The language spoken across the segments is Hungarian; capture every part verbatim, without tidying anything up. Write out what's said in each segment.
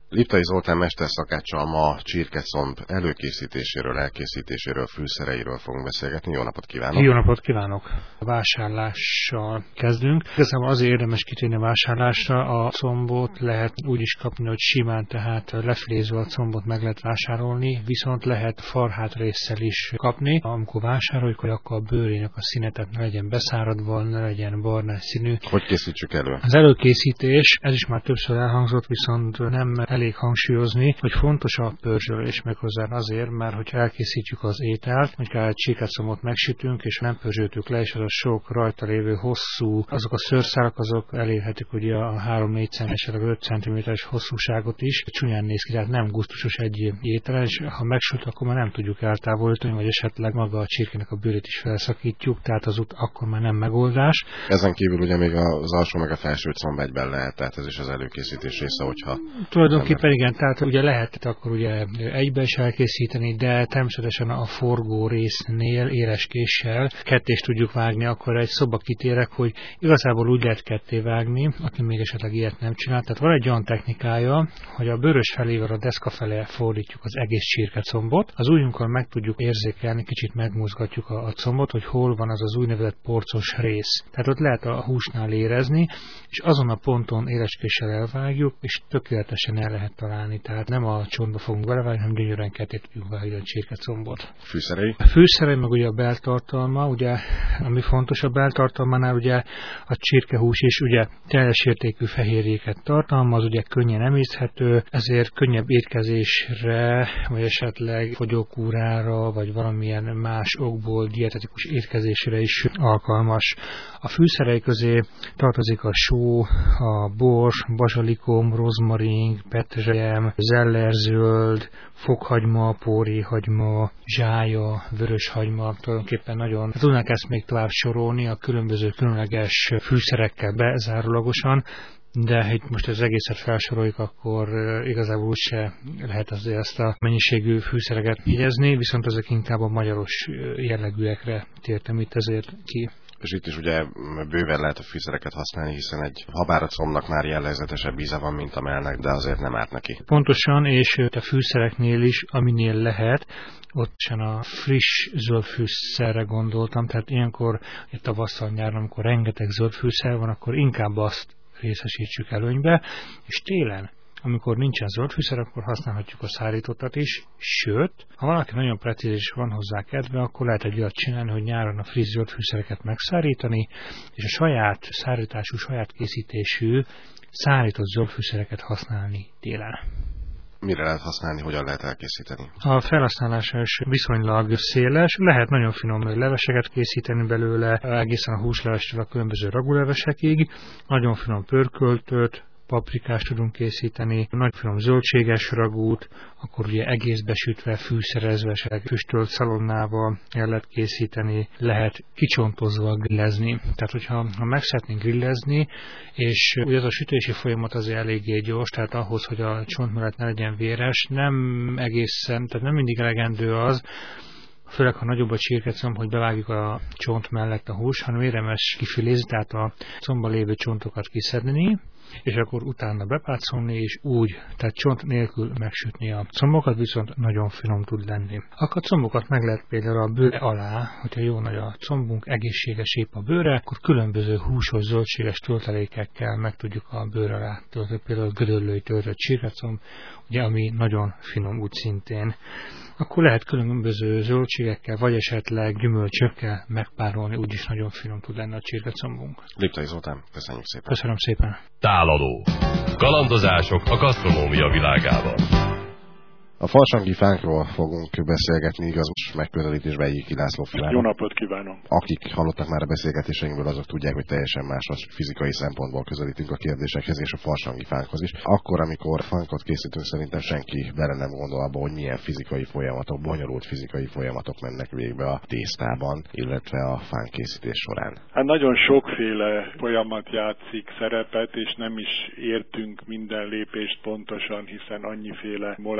Liptai Zoltán mesterszakáccsal ma csirkecomb előkészítéséről, elkészítéséről, fűszereiről fogunk beszélgetni. Jó napot kívánok! Jó napot kívánok! A vásárlással kezdünk. Igazából azért érdemes kitérni a vásárlásra. A combot lehet úgy is kapni, hogy simán, tehát lefilézve a combot meg lehet vásárolni, viszont lehet farhát résszel is kapni. Amikor vásároljuk, akkor a bőrének a színe, tehát ne legyen beszáradva, ne legyen barnás színű. Hogy készítsük elő? Az előkészítés, ez is már többször elhangzott, viszont nem elég hangsúlyozni, hogy fontos a pörzsölés, méghozzá azért, mert hogyha elkészítjük az ételt, hogyha egy csirkecombot megsütünk, és nem pörzsöltük le, és az a sok rajta lévő hosszú, azok a szőrszálak, azok elérhetik ugye a három-négy centiméteres, öt centiméteres hosszúságot is. Csúnyán néz ki, tehát nem gusztusos egy étel, és ha megsült, akkor már nem tudjuk eltávolítani, vagy esetleg maga a csirkének a bőrét is felszakítjuk, tehát az út akkor már nem megoldás. Ezen kívül ugye még az alsó meg a felső comb egyben lehet, tehát ez is az előkészítés része, hogyha... Tulajdonképpen igen, tehát ugye lehet akkor ugye egybe is elkészíteni, de természetesen a forgó résznél éles késsel kettést tudjuk vágni, akkor egy szóba kitérek, hogy igazából úgy lehet ketté vágni, aki még esetleg ilyet nem csinál. Tehát van egy olyan technikája, hogy a bőrös felével a deszka felé fordítjuk az egész csirkecombot, az ujjunkkal meg tudjuk érzékelni, kicsit megmozgatjuk a, a combot, hogy hol van az az úgynevezett porcos rész. Tehát ott lehet a húsnál érezni, és azon a ponton éles késsel elvágjuk, és tökéletesen el lehet találni. Tehát nem a csontba fogunk belevágni, hanem gyönyörűen ketté tudjuk vágni a csirkecombot. Fűszerei? A fűszerei meg ugye a beltartalma, ugye, ami fontos a beltartalmánál, ugye a csirkehús is ugye teljes értékű fehérjéket tartalmaz, ugye könnyen emészthető, ezért könnyebb étkezésre, vagy esetleg fogyókúrára, vagy valamilyen más okból dietetikus étkezésre is alkalmas. A fűszerei közé tartozik a só, a bors, bazsalikom, rozmarin, petrezselyem, zellerzöld, fokhagyma, póréhagyma, zsája, vöröshagyma, tulajdonképpen nagyon tudnánk ezt még tovább sorolni a különböző különleges fűszerekkel bezárólagosan, de ha most az egészet felsoroljuk, akkor igazából úgyse lehet azért ezt a mennyiségű fűszereket jegyezni, viszont ezek inkább a magyaros jellegűekre tértem itt ezért ki. És itt is ugye bőven lehet a fűszereket használni, hiszen egy habár a combnak már jellegzetesebb íze van, mint a mellnek, de azért nem árt neki. Pontosan, és a fűszereknél is, aminél lehet, ott sem a friss zöldfűszerre gondoltam, tehát ilyenkor, itt tavasszal, nyáron, amikor rengeteg zöldfűszer van, akkor inkább azt részesítsük előnybe, és télen, amikor nincsen zöldfűszer, akkor használhatjuk a szárítottat is, sőt, ha valaki nagyon precíz és van hozzá kedve, akkor lehet egy olyat csinálni, hogy nyáron a friss zöldfűszereket megszárítani, és a saját szárítású, saját készítésű szárított zöldfűszereket használni télen. Mire lehet használni, hogyan lehet elkészíteni? A felhasználása is viszonylag széles, lehet nagyon finom leveseket készíteni belőle, egészen a húslevestől a különböző ragulevesekig, nagyon finom pörköltöt, paprikást tudunk készíteni, nagy finom zöldséges ragút, akkor ugye egészbe sütve, fűszerezve, füstölt szalonnával el lehet készíteni, lehet kicsontozva grillezni. Tehát, hogyha ha meg szeretnénk grillezni, és ugye az a sütési folyamat azért eléggé gyors, tehát ahhoz, hogy a csont mellett ne legyen véres, nem egészen, tehát nem mindig elegendő az, főleg ha nagyobb a csirkecomb, hogy bevágjuk a csont mellett a hús, hanem érdemes kifilézni, tehát a combban lévő csontokat kiszedni, és akkor utána bepácolni, és úgy, tehát csont nélkül megsütni a combokat, viszont nagyon finom tud lenni. Akkor a combokat meg lehet például a bőr alá, hogyha jó nagy a combunk, egészséges épp a bőre, akkor különböző húsos, zöldséges töltelékekkel meg tudjuk a bőr alá tölteni, például gödöllői töltött csirkecomb, ugye, ami nagyon finom úgy szintén. Akkor lehet különböző zöldségekkel, vagy esetleg gyümölcsökkel megpárolni, úgyis nagyon finom tud lenni a csirkecombunk. Liptai Zoltán, köszönjük szépen. Köszönöm szépen. Tálaló. Kalandozások a gasztronómia világában. A farsangi fánkról fogunk beszélgetni, igaz, megközelítésben Egyiki László Filárral. Jó napot kívánok! Akik hallottak már a beszélgetéseinkből, azok tudják, hogy teljesen más fizikai szempontból közelítünk a kérdésekhez és a farsangi fánkhoz is. Akkor, amikor fánkot készítünk, szerintem senki bele nem gondol abba, hogy milyen fizikai folyamatok, bonyolult fizikai folyamatok mennek végbe a tésztában, illetve a fánkészítés során. Hát nagyon sokféle folyamat játszik szerepet, és nem is értünk minden lépést pontosan, hiszen annyiféle molekula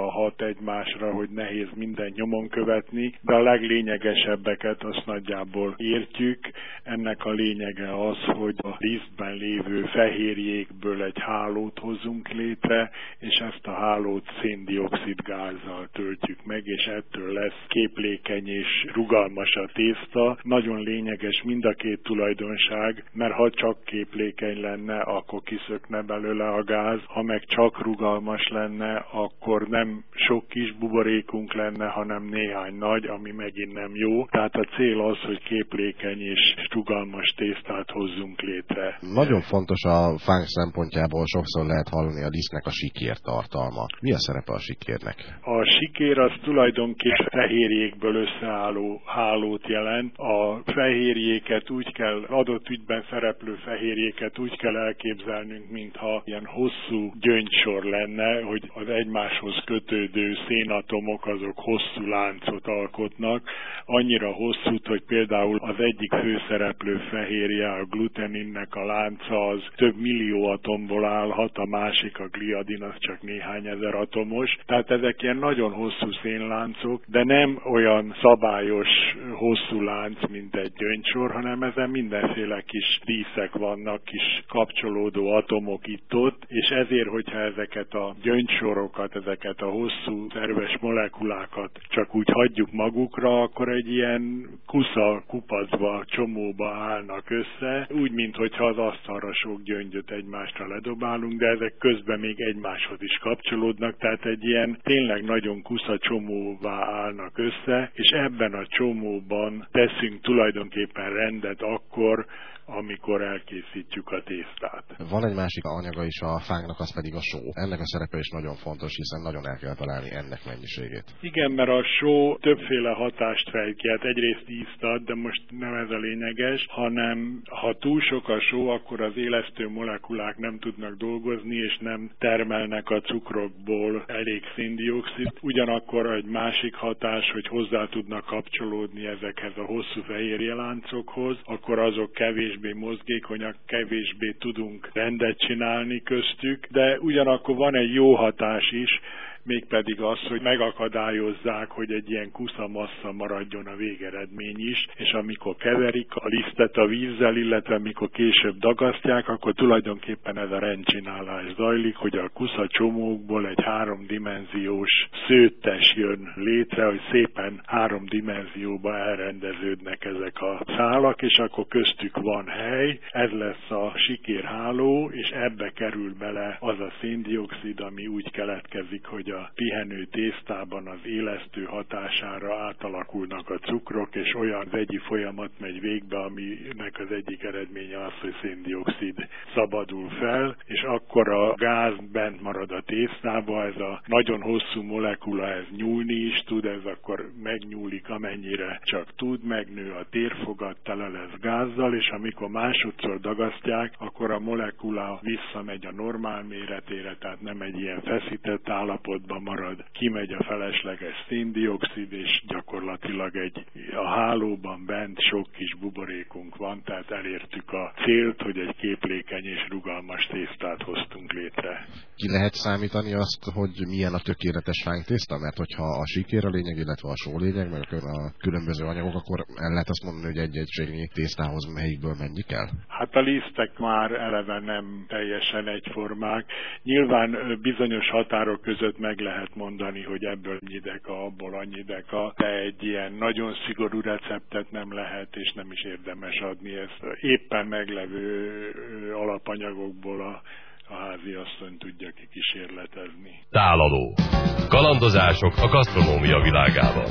hat egymásra, hogy nehéz mindent nyomon követni, de a leglényegesebbeket azt nagyjából értjük. Ennek a lényege az, hogy a lisztben lévő fehérjékből egy hálót hozzunk létre, és ezt a hálót szén-dioxid gázzal töltjük meg, és ettől lesz képlékeny és rugalmas a tészta. Nagyon lényeges mind a két tulajdonság, mert ha csak képlékeny lenne, akkor kiszökne belőle a gáz, ha meg csak rugalmas lenne, akkor nem sok kis buborékunk lenne, hanem néhány nagy, ami megint nem jó. Tehát a cél az, hogy képlékeny és rugalmas tésztát hozzunk létre. Nagyon fontos a fánk szempontjából, sokszor lehet hallani a lisztnek a sikér tartalma. Mi a szerepe a sikérnek? A sikér az tulajdonképpen fehérjékből összeálló hálót jelent. A fehérjéket úgy kell, adott ügyben szereplő fehérjéket úgy kell elképzelnünk, mintha ilyen hosszú gyöngysor lenne, hogy az egymáshoz kötődő szénatomok azok hosszú láncot alkotnak. Annyira hosszút, hogy például az egyik főszereplő fehérje, a gluteninnek a lánca az több millió atomból állhat, a másik, a gliadin, az csak néhány ezer atomos. Tehát ezek ilyen nagyon hosszú szénláncok, de nem olyan szabályos hosszú lánc, mint egy gyöngysor, hanem ezen mindenféle kis díszek vannak, kis kapcsolódó atomok itt-ott, és ezért, hogyha ezeket a gyöngysorokat, ezeket a hosszú szerves molekulákat csak úgy hagyjuk magukra, akkor egy ilyen kusza kupacba, csomóba állnak össze, úgy, minthogyha az asztalra sok gyöngyöt egymásra ledobálunk, de ezek közben még egymáshoz is kapcsolódnak, tehát egy ilyen tényleg nagyon kusza csomóvá állnak össze, és ebben a csomóban teszünk tulajdonképpen rendet akkor, amikor elkészítjük a tésztát. Van egy másik anyaga is a fánknak, az pedig a só. Ennek a szerepe is nagyon fontos, hiszen nagyon el kell találni ennek mennyiségét. Igen, mert a só többféle hatást fejt ki. Hát egyrészt ízt ad, de most nem ez a lényeges, hanem ha túl sok a só, akkor az élesztő molekulák nem tudnak dolgozni, és nem termelnek a cukrokból elég szén-dioxid. Ugyanakkor egy másik hatás, hogy hozzá tudnak kapcsolódni ezekhez a hosszú fehérjeláncokhoz, akkor azok kevés kevésbé mozgékonyak, kevésbé tudunk rendet csinálni köztük, de ugyanakkor van egy jó hatás is, mégpedig az, hogy megakadályozzák, hogy egy ilyen kusza massza maradjon a végeredmény is, és amikor keverik a lisztet a vízzel, illetve amikor később dagasztják, akkor tulajdonképpen ez a rendcsinálás zajlik, hogy a kusza csomókból egy háromdimenziós szőttes jön létre, hogy szépen három dimenzióba elrendeződnek ezek a szálak, és akkor köztük van hely, ez lesz a sikérháló, és ebbe kerül bele az a szén-dioxid, ami úgy keletkezik, hogy a pihenő tésztában az élesztő hatására átalakulnak a cukrok, és olyan vegyi folyamat megy végbe, aminek az egyik eredménye az, hogy szén-dioxid szabadul fel, és akkor a gáz bent marad a tésztába, ez a nagyon hosszú molekula, ez nyúlni is tud, ez akkor megnyúlik, amennyire csak tud, megnő a térfogat, tele lesz gázzal, és amikor másodszor dagasztják, akkor a molekula visszamegy a normál méretére, tehát nem egy ilyen feszített állapotban marad, kimegy a felesleges szén-dioxid, és gyakorlatilag egy a hálóban bent sok kis buborékunk van, tehát elértük a célt, hogy egy képlékeny és rugalmas tésztát hoztunk létre. Ki lehet számítani azt, hogy milyen a tökéletes fánktészta? Mert hogyha a sikér a lényeg, illetve a só lényeg, meg a különböző anyagok, akkor el lehet azt mondani, hogy egy egységnyi tésztához melyikből mennyi kell? Hát a lisztek már eleve nem teljesen egyformák. Nyilván bizonyos határok között meg lehet mondani, hogy ebből annyi deka, abból annyi deka, de egy ilyen nagyon szigorú receptet nem lehet, és nem is érdemes adni. Ezt éppen meglevő alapanyagokból a a háziasszony tudja kikísérletezni. Tálaló. Kalandozások a gasztronómia világában.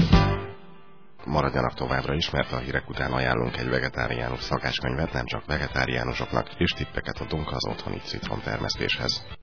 Maradjanak továbbra is, mert a hírek után ajánlunk egy vegetáriánus szakácskönyvet nem csak vegetáriánusoknak, és tippeket adunk az otthoni citrom termesztéshez.